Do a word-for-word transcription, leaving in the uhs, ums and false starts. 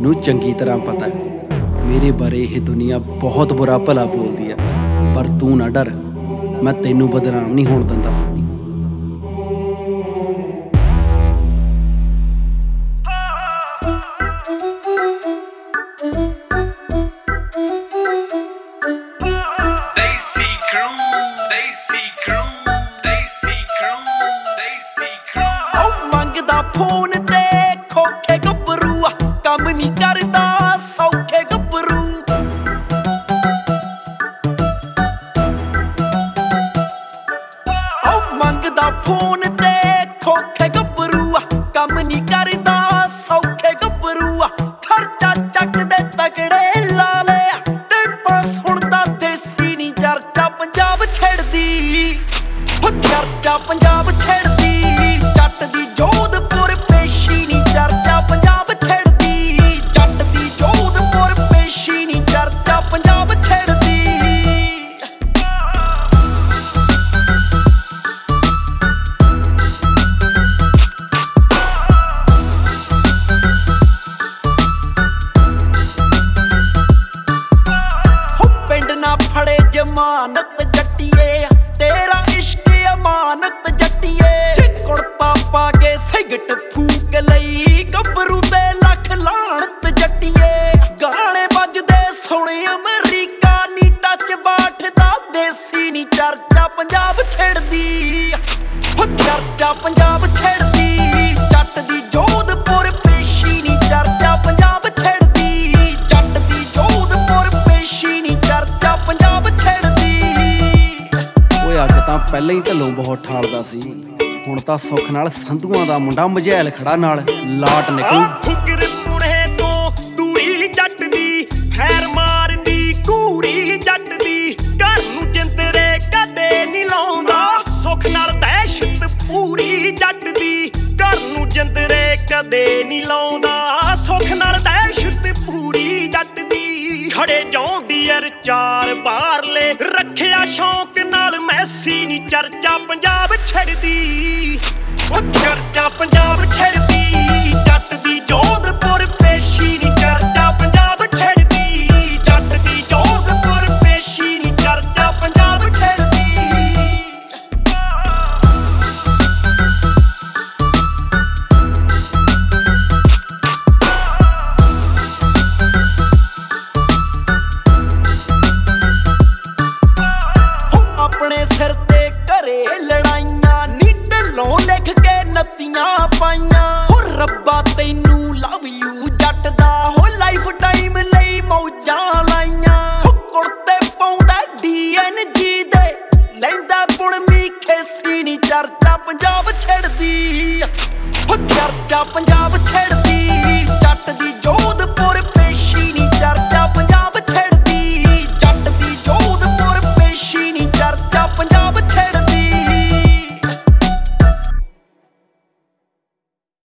ਮੈਨੂੰ ਚੰਗੀ ਤਰ੍ਹਾਂ ਪਤਾ ਹੈ ਮੇਰੇ ਬਾਰੇ ਇਹ ਦੁਨੀਆ ਬਹੁਤ ਬੁਰਾ ਭਲਾ ਬੋਲਦੀ ਆ, ਪਰ ਤੂੰ ਨਾ ਡਰ, ਮੈਂ ਤੈਨੂੰ ਬਦਨਾਮ ਨਹੀਂ ਹੋਣ ਦਿੰਦਾ। ਫੋਨ ਤੇ ਖੋਖੇ ਗੱਭਰੂ ਕੰਮ ਨਹੀਂ ਕਰਦਾ ਸੌਖੇ ਗੱਭਰੂ। ਉਹ ਮੰਗਦਾ ਫੋਨ ਤੇ ਖੋਖੇ ਗੱਭਰੂ ਕੰਮ ਨਹੀਂ ਕਰਦਾ ਸੌਖੇ ਗੱਭਰੂ। ਖਰਚਾ ਚੱਕਦੇ ਤਕੜੇ ਲਾ ਲਿਆ ਟੇਪਾਂ ਸੁਣਦਾ ਦੇਸੀ ਨਹੀਂ ਚਰਚਾ ਪੰਜਾਬ ਛੇੜਦੀ, ਹੋ ਚਰਚਾ ਪੰਜਾਬ ਛੇੜਦੀ। ਜੱਟ ਦੀ ਜੋਧਪੁਰ ਪੇਸ਼ੀ ਨੀ ਚਰਚਾ ਪੰਜਾਬ ਛੇੜਦੀ, ਜੱਟ ਦੀ ਜੋਧਪੁਰ ਪੇਸ਼ੀ ਨੀ ਚਰਚਾ ਪੰਜਾਬ ਛੇੜਦੀ। ਹੋ ਪਿੰਡ ਨਾ ਫੜੇ ਜ਼ਮਾਨਤ ਜੱਟੀਏ, ਤੇਰਾ ਇਸ਼ਕ ਅਮਾਨਤ ਜੱਟੀਏ। ਚਿੱਕੜ ਪਾਪਾ ਕੇ ਸਿਗਟ ਫੂਕ ਲਈ ਗੱਭਰੂ ਤੇ ਲੱਖ ਲਾਹਣਤ ਜੱਟੀਏ। ਗਾਣੇ ਵੱਜਦੇ ਸੁਣੇ ਅਮਰੀਕਾ ਨੀ ਟੱਚ ਬਾਠਦਾ ਦੇਸੀ ਨੀ ਚਰਚਾ ਪੰਜਾਬ ਛੇੜਦੀ, ਹੋ ਚਰਚਾ ਪੰਜਾਬ ਛੇੜਦੀ। ਜੱਟ ਦੀ ਜੋਧਪੁਰ ਪੇਸ਼ੀ ਨੀ ਚਰਚਾ ਪੰਜਾਬ ਛੇੜਦੀ, ਜੱਟ ਦੀ ਜੋਧਪੁਰ ਪੇਸ਼ੀ ਨੀ ਚਰਚਾ ਪੰਜਾਬ ਛੇੜਦੀ। ਓਏ ਅੱਗ ਤਾਂ ਪਹਿਲਾਂ ਹੀ ਢੱਲੋਂ ਬਹੁਤ ਠਾਲਦਾ ਸੀ, ਹੁਣ ਤਾਂ ਸੁੱਖ ਨਾਲ ਸੰਧੂਆਂ ਦਾ ਮੁੰਡਾ ਮਝੈਲ ਖੜਾ ਨਾਲ ਲਾਟ ਨਿਕਲੂ। ਫੁਕਰ ਪੁਣੇ ਤੋਂ ਦੂਰੀ ਜੱਟ ਦੀ, ਖੈਰ ਮਾਰਦੀ ਕੂੜੀ ਜੱਟ ਦੀ। ਘਰ ਨੂੰ ਜਿੰਦਰੇ ਕਦੇ ਨੀ ਲਾਉਂਦਾ, ਸੁੱਖ ਨਾਲ ਦਹਿਸ਼ਤ ਪੂਰੀ ਜੱਟ ਦੀ। ਘਰ ਨੂੰ ਜਿੰਦਰੇ ਕਦੇ ਨੀ ਲਾਉਂਦਾ, ਸੁੱਖ ਨਾਲ ਦਹਿਸ਼ਤ ਪੂਰੀ ਜੱਟ ਦੀ। ਖੜੇ ਜੌਂਡੀਅਰ ਚਾਰ ਬਾਹਰਲੇ ਰੱਖਿਆ ਸ਼ੌਂਕ ਨਾਲ ਮੈਸੀ ਨੀ ਚਰਚਾ ਪੰਜਾਬ ਛੱਡਦੀ, ਉਹ ਚਰਚਾ ਪੰਜਾਬ ਛੱਡਦੀ। ਜੱਟ ਦੀ ਜੋਧਪੁਰ ਪੇਸ਼ੀ ਨੀ ਚਰਚਾ ਪੰਜਾਬ ਛੱਡਦੀ, ਜੱਟ ਦੀ ਜੋਧਪੁਰ ਪੇਸ਼ੀ ਨੀ ਚਰਚਾ ਪੰਜਾਬ ਛੱਡਦੀ। ਆਪਣੇ ਸਿਰ ਤੇ ਘਰੇ ਲੜਾਈਆਂ ਨੀ ਢਿੱਲੋਂ ਲਿਖ ਕੇ ਨੱਤੀਆਂ ਪਾਈਆਂ। ਹੋ ਰੱਬਾ ਤੈਨੂੰ ਲਵ ਯੂ ਜੱਟ ਦਾ, ਹੋ ਲਾਈਫ ਟਾਈਮ ਲਈ ਮੌਜਾਂ ਲਾਈਆਂ। ਹੋ ਕੁੜਤੇ ਪਾਉਂਦਾ ਡੀ ਐਨ ਜੀ ਦੇ, ਲੈਂਦਾ ਪੁਣਮੀ ਖੇਸੀ ਨੀ ਚਰਚਾ ਪੰਜਾਬ ਛੇੜਦੀ, ਹੋ ਚਰਚਾ ਪੰਜਾਬ